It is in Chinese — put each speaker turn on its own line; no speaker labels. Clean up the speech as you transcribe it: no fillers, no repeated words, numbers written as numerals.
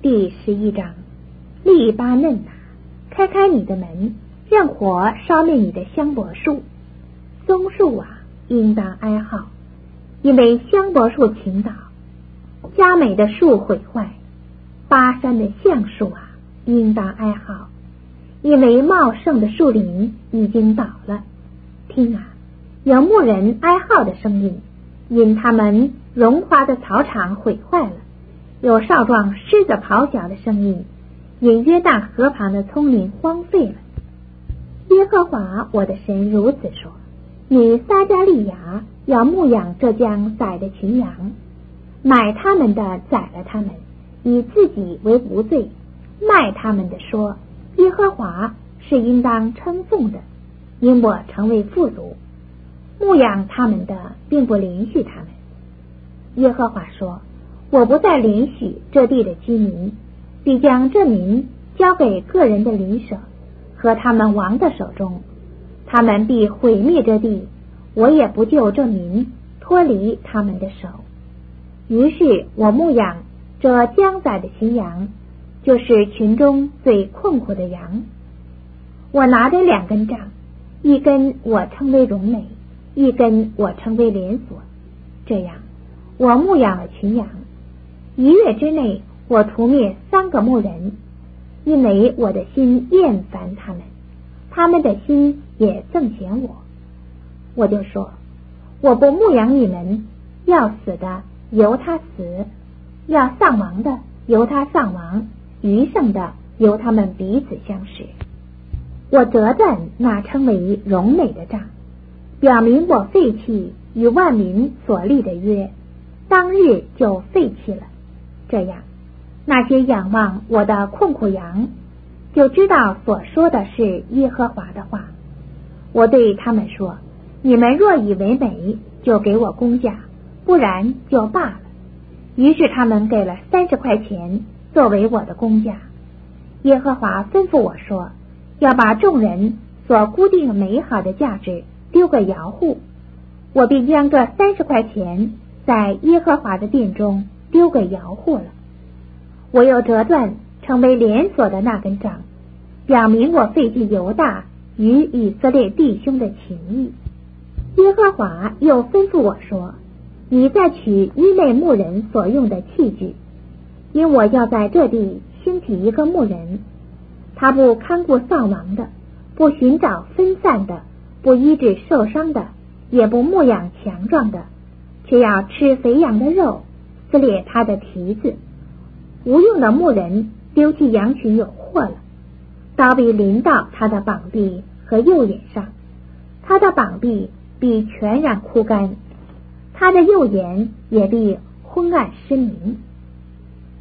第11章。利巴嫩啊，开开你的门，让火烧灭你的香柏树。松树啊，应当哀号，因为香柏树倾倒，佳美的树毁坏。巴山的橡树啊，应当哀号，因为茂盛的树林已经倒了。听啊，有牧人哀号的声音，因他们荣华的草场毁坏了；有少壮狮子咆哮的声音，因约旦河旁的丛林荒废了。耶和华我的神如此说：你撒加利亚要牧养这将宰的群羊，买他们的宰了他们，以自己为无罪；卖他们的说，耶和华是应当称颂的，因我成为富足。牧养他们的并不连续他们。耶和华说，我不再连续这地的居民，必将这民交给个人的邻舍和他们王的手中，他们必毁灭这地，我也不救这民脱离他们的手。于是我牧养这将宰的群羊，就是群中最困苦的羊。我拿着2根杖，一根我称为荣美，一根我称为连锁。这样我牧养了群羊。1月之内，我屠灭3个牧人，因为我的心厌烦他们，他们的心也憎嫌我。我就说，我不牧养你们，要死的由他死，要丧亡的由他丧亡，余剩的由他们彼此相识。我折断那称为荣美的杖，表明我废弃与万民所立的约，当日就废弃了。这样那些仰望我的困苦羊就知道所说的是耶和华的话。我对他们说，你们若以为美，就给我工价，不然就罢了。于是他们给了30块钱作为我的工价。耶和华吩咐我说，要把众人所估定美好的价值丢给窑户，我便将这30块钱在耶和华的殿中丢给窑户了。我又折断成为连锁的那根杖，表明我废弃犹大与以色列弟兄的情谊。耶和华又吩咐我说，你再取愚昧牧人所用的器具，因我要在这地兴起一个牧人，他不看顾丧亡的，不寻找分散的，不医治受伤的，也不牧养强壮的，却要吃肥羊的肉，撕裂他的蹄子。无用的牧人丢弃羊群有祸了，刀必临到他的膀臂和右眼上，他的膀臂必全然枯干，他的右眼也必昏暗失明。